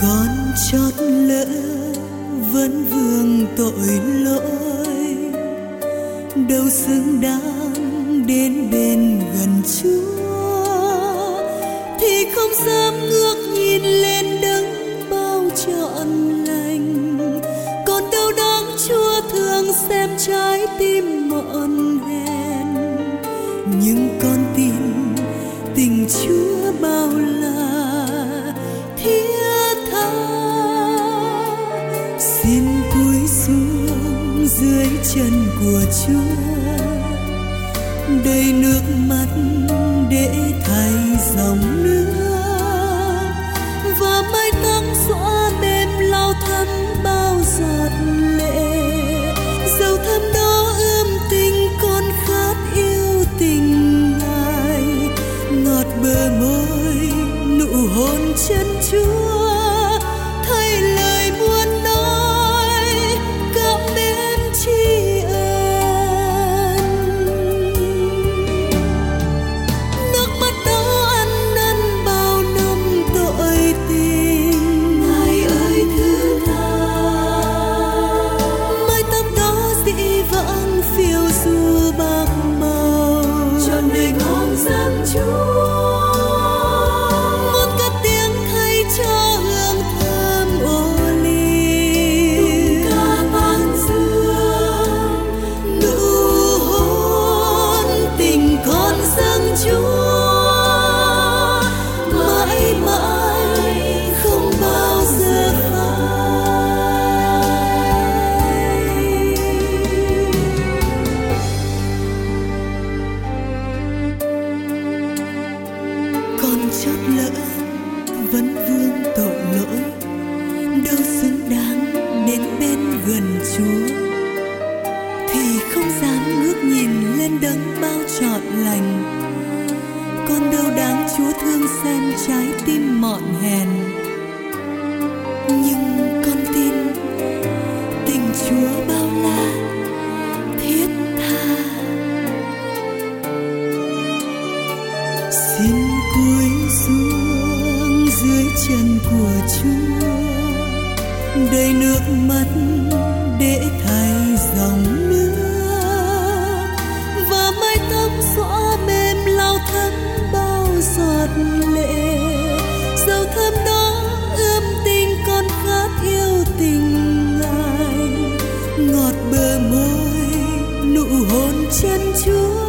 Con chót lỡ vẫn vương tội lỗi, đâu xứng đáng đến bên gần Chúa, thì không dám ngước nhìn lên đấng bao trọn lành. Còn đâu đáng Chúa thương xem trái tim mọn hèn, nhưng con tin tình Chúa bao la thiết tha. Xin cúi xuống dưới chân của Chúa, đầy nước mắt để thay dòng nước, và mái tóc xõa mềm lau thấm bao giọt lệ. Dầu thơm đó ươm tình con khát yêu tình Ngài, ngọt bờ môi nụ hôn chân Chúa, thay lời muốn nói cảm mến tri ân. Nước mắt đó ăn năn bao năm tội tình, Ngài ơi thứ tha. Mái tóc đó dĩ vãng phiêu du bạc màu, trọn đời ngóng danh Chúa. Chót lỡ vẫn vương tội lỗi, đâu xứng đáng đến bên gần Chúa, thì không dám ngước nhìn lên đấng bao trọn lành. Còn đâu đáng Chúa thương xem trái tim mọn hèn, nhưng con tin tình Chúa bao la thiết tha. Xin cúi xuống dưới chân của Chúa, đầy nước mắt để thay dòng nước, và mái tóc xõa mềm lau thấm bao giọt lệ. Dầu thơm đó ươm tình con khát yêu tình Ngài, ngọt bờ môi nụ hôn chân Chúa,